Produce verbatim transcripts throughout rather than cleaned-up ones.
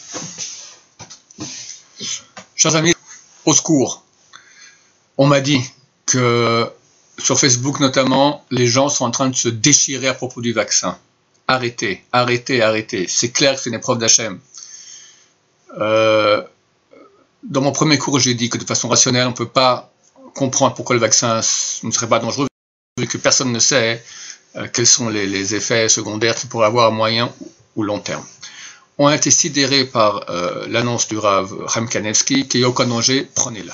Chers amis, au secours. On m'a dit que sur Facebook notamment, les gens sont en train de se déchirer à propos du vaccin. Arrêtez, arrêtez, arrêtez. C'est clair que c'est une épreuve d'Hachem. Euh, dans mon premier cours, j'ai dit que de façon rationnelle, on ne peut pas comprendre pourquoi le vaccin ne serait pas dangereux, vu que personne ne sait euh, quels sont les, les effets secondaires qu'il pourrait avoir à moyen ou long terme. On a été sidérés par euh, l'annonce du Rav Chaim Kanevsky, qu'il n'y a aucun danger, prenez-la.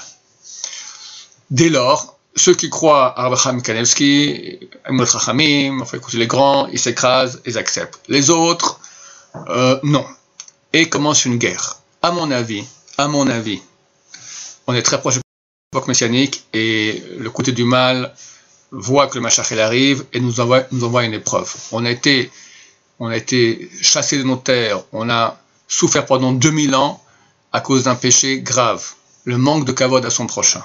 Dès lors, ceux qui croient à Rav Chaim Kanevsky, Emot Chachamim, on fait écouter les grands, ils s'écrasent, ils acceptent. Les autres, euh, non. Et commence une guerre. À mon avis, à mon avis, on est très proche de l'époque messianique et le côté du mal voit que le Mashiach arrive et nous envoie, nous envoie une épreuve. On a été On a été chassé de nos terres, on a souffert pendant deux mille ans à cause d'un péché grave, le manque de kavod à son prochain.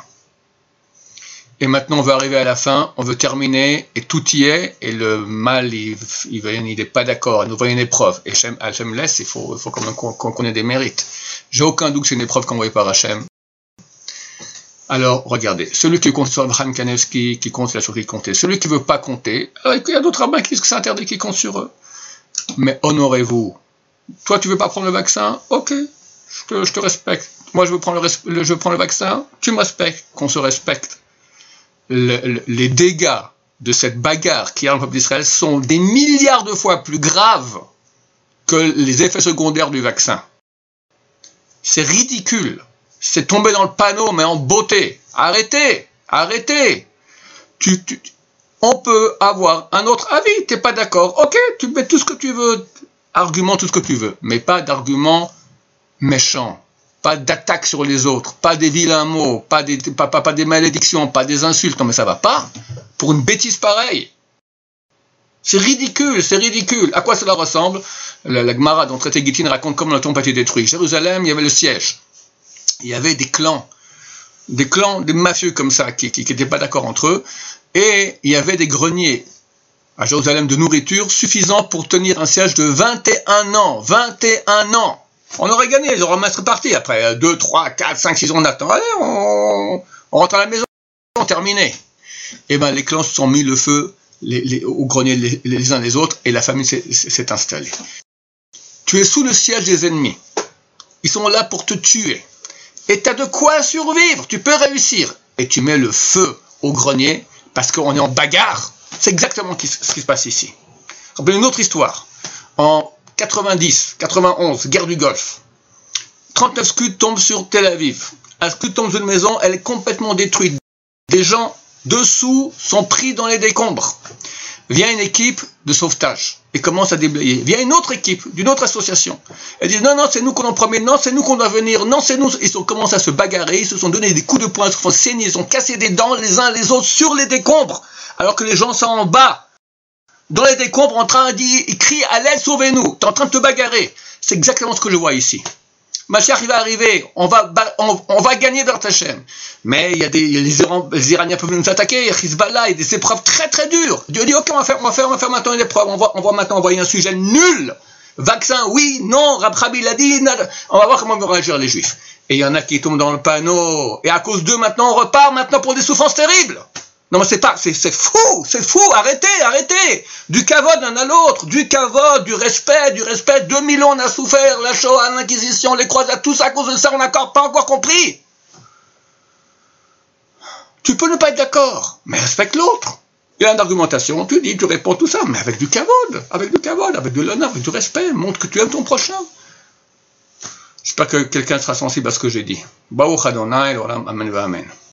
Et maintenant on veut arriver à la fin, on veut terminer, et tout y est, et le mal, il n'est pas d'accord, il nous voit une épreuve. Et Hachem laisse, il faut, il faut quand même qu'on qu'on ait des mérites. J'ai aucun doute que c'est une épreuve qu'envoyée par Hachem. Alors, regardez, celui qui compte sur Abraham Kanevsky, qui compte, il a sur qui compter. Celui qui ne veut pas compter, il y a d'autres rabbins qui disent que c'est interdit qui comptent sur eux. Mais honorez-vous. Toi, tu veux pas prendre le vaccin? Ok, je te, je te respecte. Moi, je veux prendre le, le, je prends le vaccin. Tu me respectes. Qu'on se respecte. Le, le, les dégâts de cette bagarre qui est dans le peuple d'Israël sont des milliards de fois plus graves que les effets secondaires du vaccin. C'est ridicule. C'est tombé dans le panneau, mais en beauté. Arrêtez, arrêtez. Tu, tu, On peut avoir un autre avis, t'es pas d'accord, ok, tu mets tout ce que tu veux, argument tout ce que tu veux, mais pas d'arguments méchants, pas d'attaques sur les autres, pas des vilains mots, pas des, pas, pas, pas des malédictions, pas des insultes, non mais ça va pas, pour une bêtise pareille. C'est ridicule, c'est ridicule. À quoi cela ressemble? La, la Gemara dans le traité Gittin raconte comment le temple a été détruit. Jérusalem, il y avait le siège, il y avait des clans, des clans, des mafieux comme ça, qui n'étaient pas d'accord entre eux, et il y avait des greniers à Jérusalem de nourriture suffisant pour tenir un siège de vingt et un ans. vingt et un ans. On aurait gagné, les Romains seraient partis. Après deux, trois, quatre, cinq, six ans, on attend. Allez, on, on rentre à la maison, on terminé. Et bien, les clans se sont mis le feu les, les, aux greniers les, les uns les autres et la famille s'est installée. Tu es sous le siège des ennemis. Ils sont là pour te tuer. Et tu as de quoi survivre. Tu peux réussir. Et tu mets le feu au grenier parce qu'on est en bagarre. C'est exactement ce qui se passe ici. Rappelez une autre histoire. En quatre-vingt-dix, quatre-vingt-onze, guerre du Golfe, trente-neuf scuds tombent sur Tel Aviv. Un scud tombe sur une maison, elle est complètement détruite. Des gens dessous sont pris dans les décombres. Vient une équipe de sauvetage et commence à déblayer. Vient une autre équipe d'une autre association. Elle dit non, non, c'est nous qu'on en promet, non, c'est nous qu'on doit venir, non, c'est nous. Ils ont commencé à se bagarrer, ils se sont donné des coups de poing, ils se font saigner, ils ont cassé des dents les uns les autres sur les décombres. Alors que les gens sont en bas, dans les décombres, en train de dire, ils crient à l'aide, sauvez-nous. Tu es en train de te bagarrer. C'est exactement ce que je vois ici. Mashiach, il va arriver, on va, on, on va gagner vers Hachem. Mais il y a des, il y a les, Iran, les Iraniens peuvent nous attaquer, il y a Hezbollah, il y a des épreuves très très dures. Dieu dit, ok, on va faire, on va faire, on va faire maintenant une épreuve, on va, on va maintenant envoyer un sujet nul. Vaccin, oui, non, Rab Chabi l'a dit, on va voir comment vont réagir les Juifs. Et il y en a qui tombent dans le panneau, et à cause d'eux, maintenant, on repart maintenant pour des souffrances terribles. Non, mais c'est pas, c'est, c'est fou, c'est fou, arrêtez, arrêtez. Du kavod d'un à l'autre, du kavod, du respect, du respect. deux mille ans on a souffert, la Shoah, l'Inquisition, les croisades, tout ça à cause de ça, on n'a pas encore compris. Tu peux ne pas être d'accord, mais respecte l'autre. Il y a une argumentation, tu dis, tu réponds tout ça, mais avec du kavod, avec du kavod, avec de l'honneur, avec du respect, montre que tu aimes ton prochain. J'espère que quelqu'un sera sensible à ce que j'ai dit. Baruch Adonai, Olam, Amen, Amen.